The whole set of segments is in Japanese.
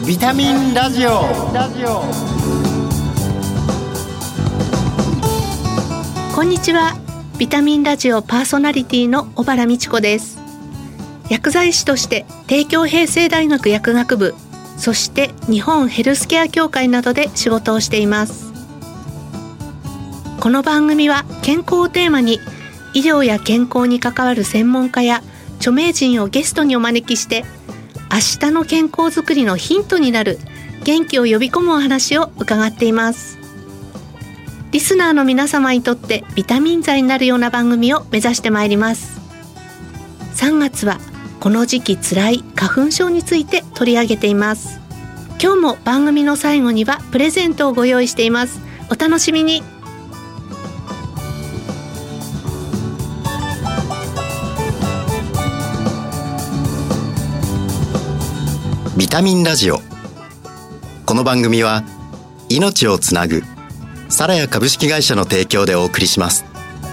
ビタミンラジオ。 こんにちは。ビタミンラジオパーソナリティの小原美智子です。薬剤師として帝京平成大学薬学部、そして日本ヘルスケア協会などで仕事をしています。この番組は健康をテーマに、医療や健康に関わる専門家や著名人をゲストにお招きして、明日の健康づくりのヒントになる元気を呼び込むお話を伺っています。リスナーの皆様にとってビタミン剤になるような番組を目指してまいります。3月はこの時期つらい花粉症について取り上げています。今日も番組の最後にはプレゼントをご用意しています。お楽しみに。 ビタミンラジオ。この番組は命をつなぐサラヤ株式会社の提供でお送りします。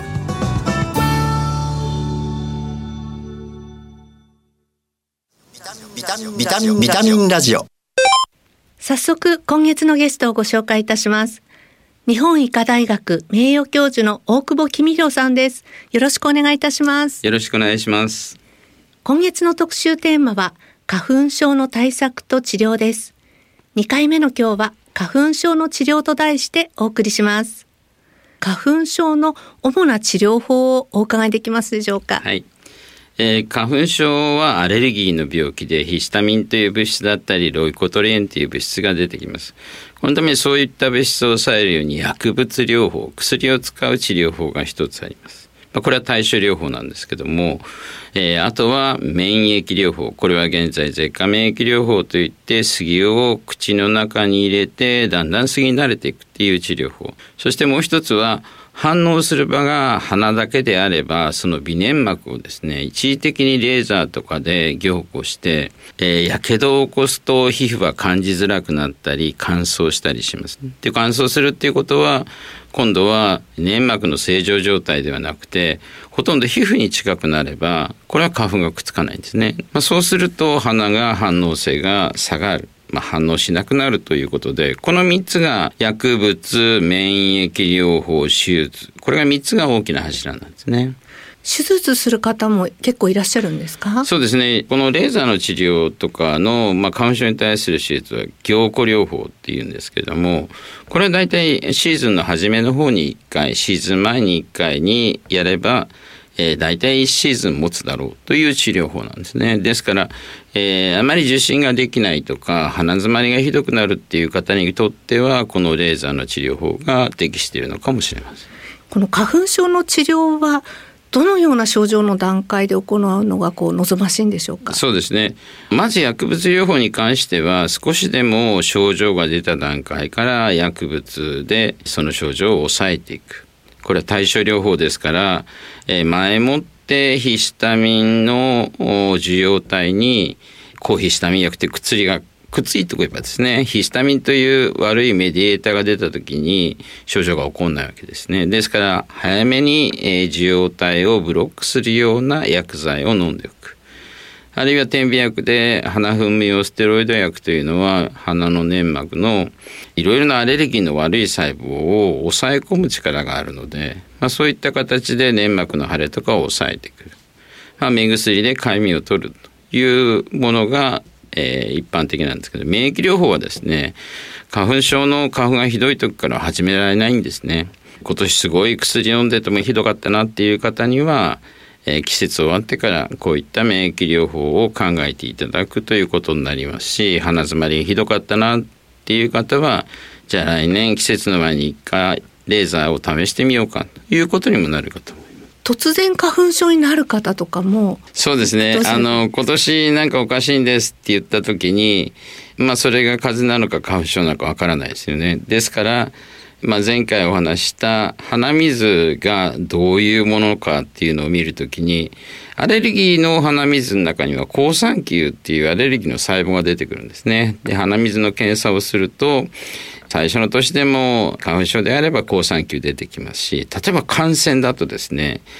ビタミンラジオ。 早速今月のゲストをご紹介いたします。日本医科大学名誉教授の大久保公弘さんです。よろしくお願いいたします。 よろしくお願いします。 今月の特集テーマは花粉症の対策と治療です。2回目の今日は花粉症の治療と題してお送りします。花粉症の主な治療法をお伺いできますでしょうか。 はい。花粉症はアレルギーの病気で、ヒスタミンという物質だったりロイコトリエンという物質が出てきます。このためそういった物質を抑えるように薬物療法、薬を使う治療法が一つあります。これは対処療法なんですけども、あとは免疫療法。これは現在舌下免疫療法といって、杉を口の中に入れてだんだん杉に慣れていくっていう治療法。そしてもう一つは反応する場が鼻だけであれば、その鼻粘膜をですね、一時的にレーザーとかで凝固して、やけどを起こすと皮膚は感じづらくなったり乾燥したりします。で、乾燥するっていうことは、今度は粘膜の正常状態ではなくて、ほとんど皮膚に近くなれば、これは花粉がくっつかないんですね。そうすると鼻が反応性が下がる。反応しなくなるということで、この3つが薬物、免疫療法、手術。これが3つが大きな柱なんですね。 手術する方も結構いらっしゃるんですか？ そうですね。このレーザーの治療とかの、花粉症に対する手術は凝固療法っていうんですけれども、これはだいたいシーズンの初めの方に1回、シーズン前に1回にやれば、だいたい1シーズン持つだろうという治療法なんですね。ですから、あまり受診ができないとか鼻づまりがひどくなるっていう方にとっては、このレーザーの治療法が適しているのかもしれません。 この花粉症の治療はどのような症状の段階で行うのが望ましいんでしょうか？そうですね。 まず薬物療法に関しては、少しでも症状が出た段階から薬物でその症状を抑えていく。これは対処療法ですから、前もってヒスタミンの受容体に抗ヒスタミン薬という薬がくっついておけばですね、ヒスタミンという悪いメディエーターが出た時に症状が起こらないわけですね。ですから早めに受容体をブロックするような薬剤を飲んでおく。あるいは点鼻薬で鼻噴霧用ステロイド薬というのは、鼻の粘膜のいろいろなアレルギーの悪い細胞を抑え込む力があるので、そういった形で粘膜の腫れとかを抑えてくる。目薬でかゆみを取るというものが、一般的なんですけど、免疫療法はですね、花粉症の花粉がひどい時から始められないんですね。今年すごい薬飲んでてもひどかったなっていう方には、季節終わってからこういった免疫療法を考えていただくということになりますし、鼻づまりがひどかったなっていう方は、じゃあ来年季節の前に1回レーザーを試してみようかということにもなるかと思います。 突然花粉症になる方とかも。 そうですね。今年なんかおかしいんですって言った時に、それが風邪なのか花粉症なのかわからないですよね。ですから前回お話した鼻水がどういうものかっていうのを見るときに、アレルギーの鼻水の中には好酸球っていうアレルギーの細胞が出てくるんですね。で、鼻水の検査をすると、最初の年でも花粉症であれば好酸球出てきますし、例えば感染だとですね、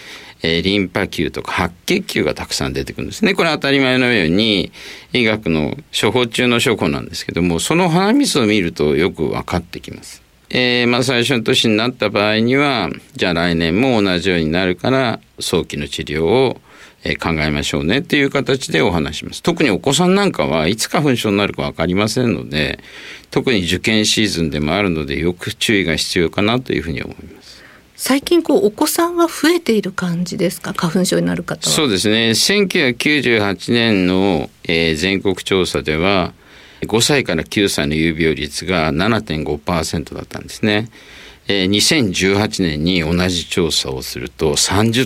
リンパ球とか白血球がたくさん出てくるんですね。これは当たり前のように医学の処方中の処方なんですけども、その鼻水を見るとよく分かってきます。最初の年になった場合には、じゃあ来年も同じようになるから早期の治療を考えましょうねっていう形でお話します。特にお子さんなんかはいつ花粉症になるか分かりませんので、特に受験シーズンでもあるのでよく注意が必要かなというふうに思います。 最近お子さんは増えている感じですか？花粉症になる方は。 そうですね。1998年の、全国調査では5歳から9歳の有病率が 7.5% だったんですね。2018年に同じ調査をすると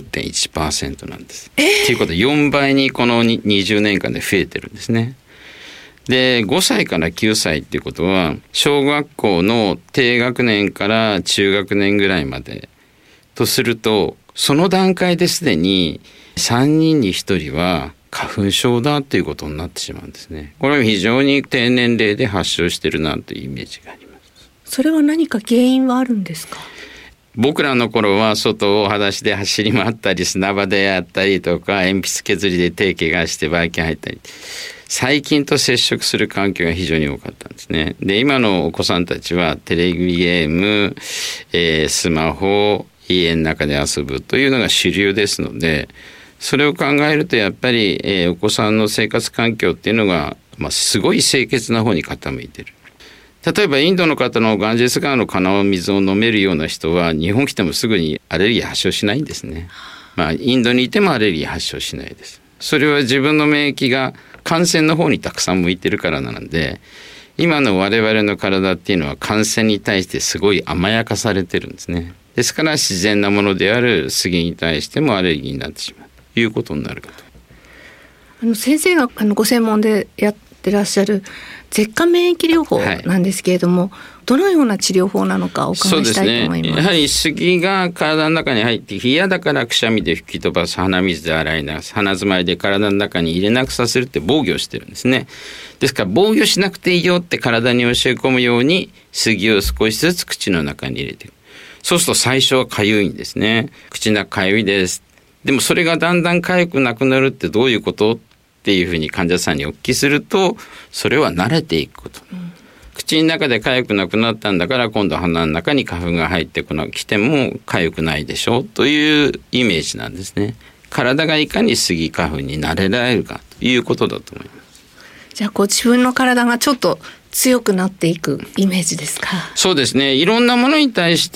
30.1% なんです。ということで4倍にこの20年間で増えてるんですね。で、5歳から9歳っていうことは小学校の低学年から中学年ぐらいまでとすると、その段階ですでに3人に1人は花粉症だということになってしまうんですね。これは非常に低年齢で発症してるなというイメージがあります。 それは何か原因はあるんですか？ 僕らの頃は外を裸足で走り回ったり砂場でやったりとか、鉛筆削りで手怪我してばい菌入ったり、細菌と接触する環境が非常に多かったんですね。で、今のお子さんたちはテレビゲーム、スマホ、家の中で遊ぶというのが主流ですので、それを考えるとやっぱり、お子さんの生活環境っていうのが、すごい清潔な方に傾いている。例えばインドの方のガンジェス川の川水を飲めるような人は日本来てもすぐにアレルギー発症しないんですね。インドにいてもアレルギー発症しないです。それは自分の免疫が感染の方にたくさん向いてるからなので、今の我々の体っていうのは感染に対してすごい甘やかされてるんですね。ですから自然なものである杉に対してもアレルギーになってしまうということになるかと。 先生がご専門でやってらっしゃる舌下免疫療法なんですけれども、どのような治療法なのかお伺いしたいと思います。そうですね。 やはり杉が体の中に入って嫌だからくしゃみで吹き飛ばす、鼻水で洗い流す、鼻詰まりで体の中に入れなくさせるって防御してるんですね。ですから防御しなくていいよって体に教え込むように杉を少しずつ口の中に入れていく。そうすると最初はかゆいんですね。口の中かゆいです。でもそれがだんだんかゆくなくなるってどういうことっていうふうに患者さんにお聞きすると、それは慣れていくこと。口の中で痒くなくなったんだから今度鼻の中に花粉が入ってきても痒くないでしょうというイメージなんですね。体がいかにスギ花粉に慣れられるかということだと思います。 じゃあ自分の体がちょっと強くなっていくイメージですか？ そうですね。いろんなものに対して、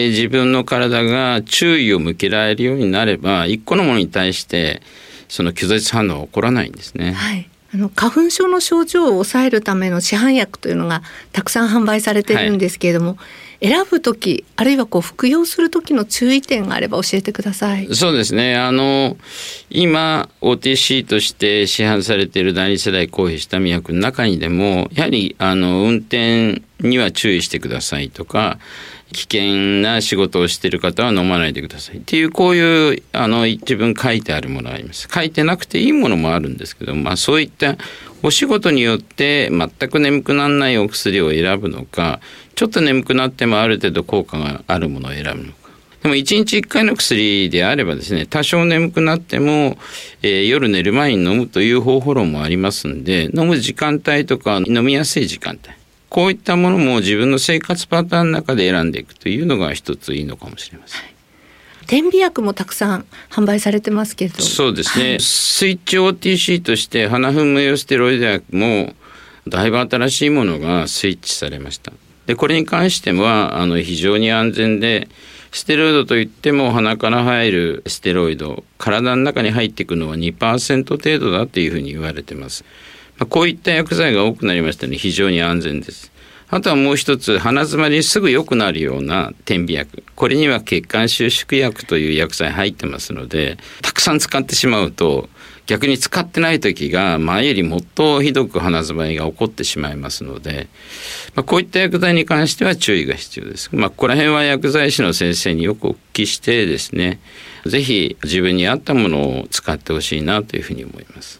自分の体が注意を向けられるようになれば、一個のものに対してその拒絶反応は起こらないんですね。 はい。花粉症の症状を抑えるための市販薬というのがたくさん販売されているんですけれども、選ぶときあるいは服用するときの注意点があれば教えてください。 そうですね。今 OTC として市販されている第二世代抗ヒスタミン薬の中にでもやはり運転には注意してくださいとか、危険な仕事をしている方は飲まないでくださいっていう、こういう一文書いてあるものがあります。書いてなくていいものもあるんですけど、そういったお仕事によって全く眠くならないお薬を選ぶのか、ちょっと眠くなってもある程度効果があるものを選ぶのか。でも1日1回の薬であればですね、多少眠くなっても、夜寝る前に飲むという方法論もありますんで、飲む時間帯とか飲みやすい時間帯、こういったものも自分の生活パターンの中で選んでいくというのが一ついいのかもしれません。 点鼻薬もたくさん販売されてますけど。 そうですね。スイッチ OTC として鼻粉無用ステロイド薬もだいぶ新しいものがスイッチされました。で、これに関しては非常に安全で、ステロイドといっても鼻から入るステロイド、体の中に入っていくのは 2% 程度だというふうに言われています。こういった薬剤が多くなりましたので非常に安全です。あとはもう一つ、鼻詰まりにすぐ良くなるような点鼻薬、これには血管収縮薬という薬剤入ってますので、たくさん使ってしまうと逆に使ってない時が前よりもっとひどく鼻詰まりが起こってしまいますので、こういった薬剤に関しては注意が必要です。ここら辺は薬剤師の先生によくお聞きしてですね、ぜひ自分に合ったものを使ってほしいなというふうに思います。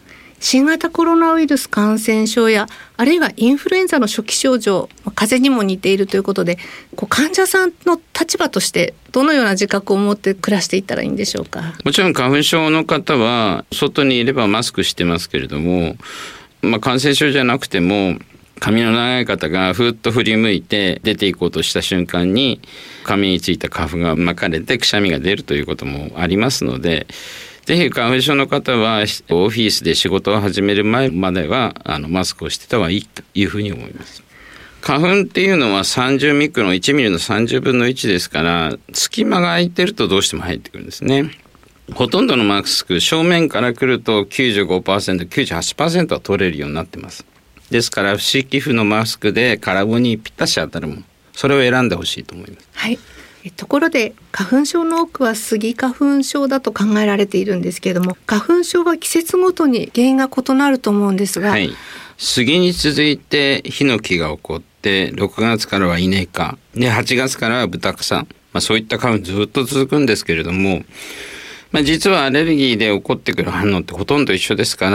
新型コロナウイルス感染症やあるいはインフルエンザの初期症状、風邪にも似ているということで、患者さんの立場としてどのような自覚を持って暮らしていったらいいんでしょうか。 もちろん花粉症の方は外にいればマスクしてますけれども、感染症じゃなくても髪の長い方がふっと振り向いて出ていこうとした瞬間に髪についた花粉が巻かれてくしゃみが出るということもありますので、ぜひ花粉症の方はオフィスで仕事を始める前まではマスクをしてた方がいいというふうに思います。花粉っていうのは30ミクロン、1ミリの30分の1ですから、隙間が空いてるとどうしても入ってくるんですね。ほとんどのマスク、正面から来ると 95%、98% は取れるようになってます。ですから不織布のマスクで体にぴったし当たるもの、それを選んでほしいと思います。 はい。ところで花粉症の多くはスギ花粉症だと考えられているんですけれども、花粉症は季節ごとに原因が異なると思うんですが、 杉に続いてヒノキが起こって、6月からはイネ科で、8月からはブタクサ、そういった花粉ずっと続くんですけれども、実はアレルギーで起こってくる反応ってほとんど一緒ですから、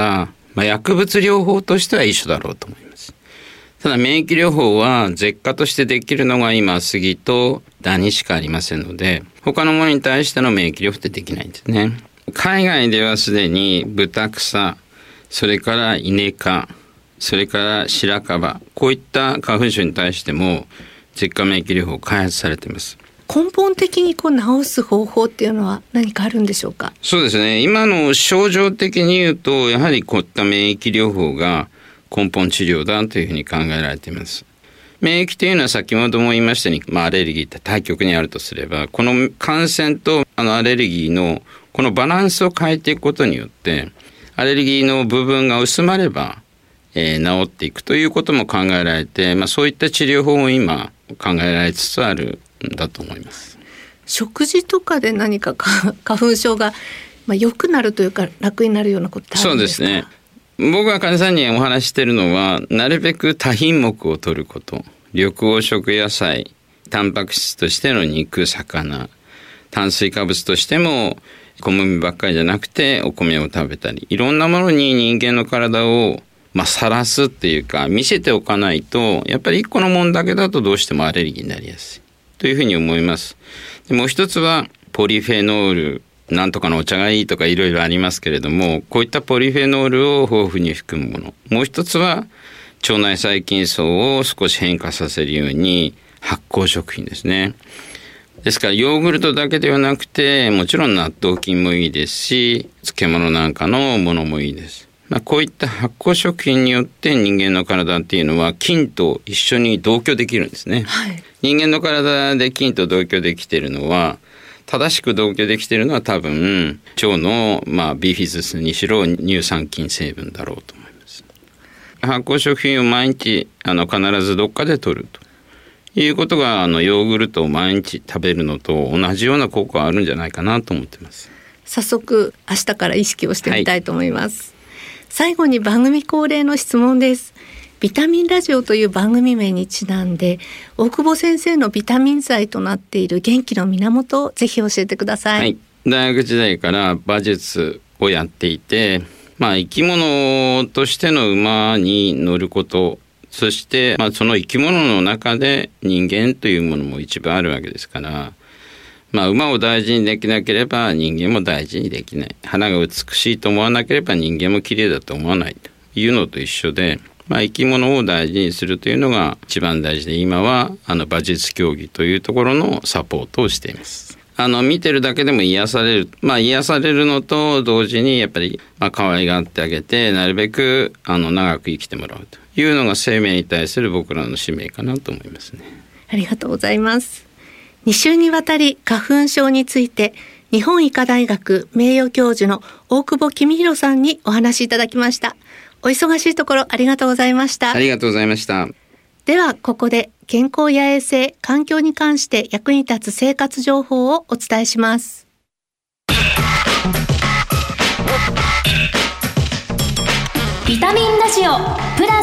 薬物療法としては一緒だろうと思います。ただ免疫療法は舌下としてできるのが今杉とダニしかありませんので、他のものに対しての免疫療法ってできないんですね。海外ではすでにブタクサ、それからイネ科、それから白樺、こういった花粉症に対しても舌下免疫療法開発されています。 根本的に治す方法っていうのは何かあるんでしょうか。 そうですね、今の症状的に言うとやはりこういった免疫療法が根本治療だというふうに考えられています。免疫というのは先ほども言いましたように、アレルギーって対極にあるとすれば、この感染とアレルギーのこのバランスを変えていくことによってアレルギーの部分が薄まれば、治っていくということも考えられて、そういった治療法も今考えられつつあるんだと思います。 食事とかで何か花粉症が良くなるというか楽になるようなことってあるんですか。 そうですね、僕が患者さんにお話しているのは、なるべく多品目を摂ること、緑黄色野菜、タンパク質としての肉、魚、炭水化物としても小麦ばっかりじゃなくてお米を食べたり、いろんなものに人間の体をさらすっていうか見せておかないと、やっぱり一個のものだけだとどうしてもアレルギーになりやすいというふうに思います。でもう一つはポリフェノール、なんとかのお茶がいいとかいろいろありますけれども、こういったポリフェノールを豊富に含むもの、もう一つは腸内細菌層を少し変化させるように発酵食品ですね。ですからヨーグルトだけではなくて、もちろん納豆菌もいいですし、漬物なんかのものもいいです。こういった発酵食品によって人間の体っていうのは菌と一緒に同居できるんですね、人間の体で菌と同居できているのは、正しく同居できているのは多分腸のビフィズスにしろ乳酸菌成分だろうと思います。発酵食品を毎日必ずどっかで摂るということがヨーグルトを毎日食べるのと同じような効果があるんじゃないかなと思っています。 早速明日から意識をしてみたいと思います、最後に番組恒例の質問です。ビタミンラジオという番組名にちなんで、大久保先生のビタミン剤となっている元気の源をぜひ教えてください。 大学時代から馬術をやっていて、生き物としての馬に乗ること、そして、その生き物の中で人間というものも一部あるわけですから、馬を大事にできなければ人間も大事にできない。花が美しいと思わなければ人間も綺麗だと思わないというのと一緒で、生き物を大事にするというのが一番大事で、今は馬術競技というところのサポートをしています。見てるだけでも癒される、癒されるのと同時にやっぱり可愛がってあげて、なるべく長く生きてもらうというのが生命に対する僕らの使命かなと思いますね。 ありがとうございます。2週にわたり花粉症について日本医科大学名誉教授の大久保公弘さんにお話しいただきました。お忙しいところありがとうございました。 ありがとうございました。 ではここで健康や衛生、環境に関して役に立つ生活情報をお伝えします。 ビタミンラジオプラス。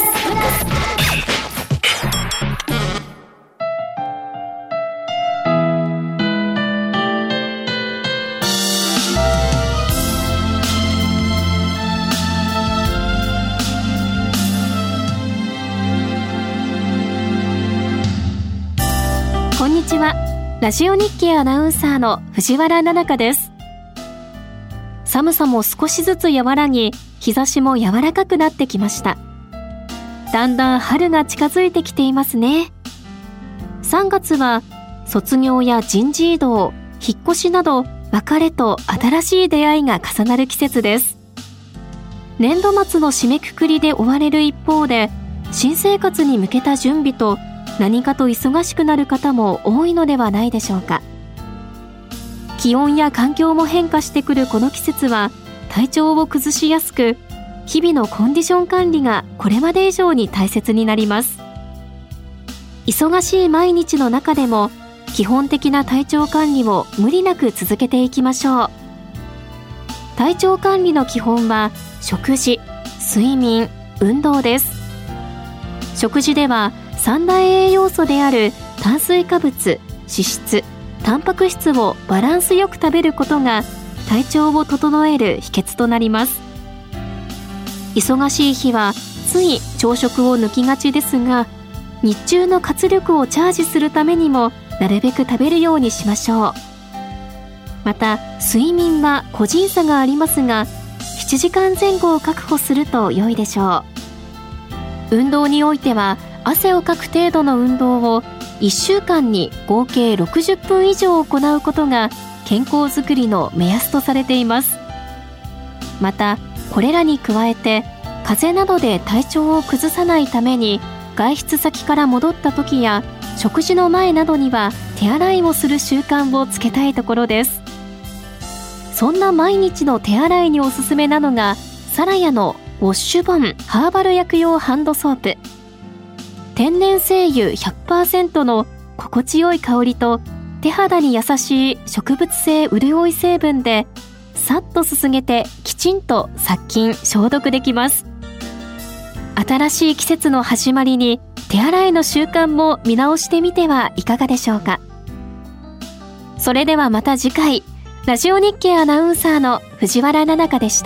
ラジオ日経アナウンサーの藤原奈々香です。寒さも少しずつ和らぎ、日差しも柔らかくなってきました。だんだん春が近づいてきていますね。3月は卒業や人事異動、引っ越しなど別れと新しい出会いが重なる季節です。年度末の締めくくりで追われる一方で、新生活に向けた準備と何かと忙しくなる方も多いのではないでしょうか。気温や環境も変化してくるこの季節は体調を崩しやすく、日々のコンディション管理がこれまで以上に大切になります。忙しい毎日の中でも基本的な体調管理を無理なく続けていきましょう。体調管理の基本は食事、睡眠、運動です。食事では三大栄養素である炭水化物、脂質、タンパク質をバランスよく食べることが体調を整える秘訣となります。忙しい日はつい朝食を抜きがちですが、日中の活力をチャージするためにもなるべく食べるようにしましょう。また睡眠は個人差がありますが、7時間前後を確保すると良いでしょう。運動においては汗をかく程度の運動を1週間に合計60分以上行うことが健康づくりの目安とされています。またこれらに加えて、風邪などで体調を崩さないために外出先から戻った時や食事の前などには手洗いをする習慣をつけたいところです。そんな毎日の手洗いにおすすめなのがサラヤのウォッシュボンハーバル薬用ハンドソープ。天然精油 100% の心地よい香りと手肌に優しい植物性潤い成分でさっとすすげてきちんと殺菌消毒できます。新しい季節の始まりに手洗いの習慣も見直してみてはいかがでしょうか。それではまた次回、ラジオ日経アナウンサーの藤原奈々香でした。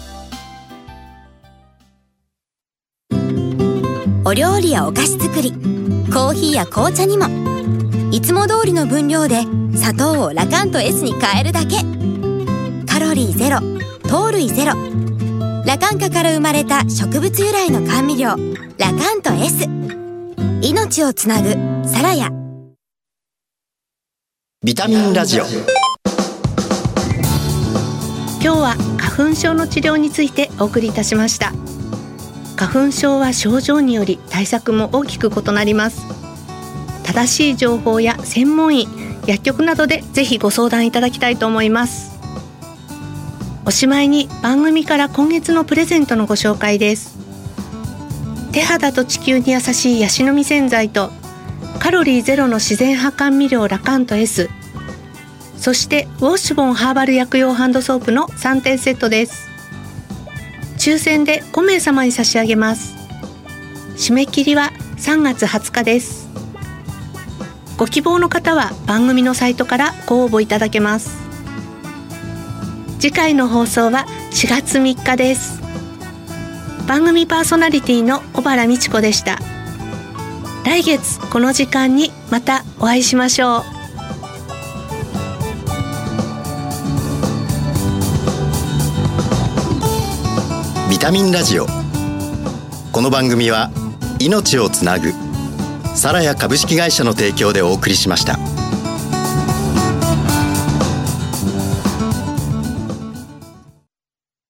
お料理やお菓子作り、コーヒーや紅茶にもいつも通りの分量で砂糖をラカント S に変えるだけ。カロリーゼロ、糖類ゼロ、ラカンカから生まれた植物由来の甘味料ラカント S。 命をつなぐサラヤ。 ビタミンラジオ。 今日は花粉症の治療についてお送りいたしました。花粉症は症状により対策も大きく異なります。正しい情報や専門医、薬局などでぜひご相談いただきたいと思います。おしまいに番組から今月のプレゼントのご紹介です。手肌と地球に優しいヤシの実洗剤とカロリーゼロの自然派甘味料ラカント S、 そしてウォッシュボンハーバル薬用ハンドソープの3点セットです。抽選で5名様に差し上げます。締め切りは3月20日です。ご希望の方は番組のサイトからご応募いただけます。次回の放送は4月3日です。番組パーソナリティの小原美智子でした。来月この時間にまたお会いしましょう。 ビタミンラジオ。この番組は命をつなぐサラヤ株式会社の提供でお送りしました。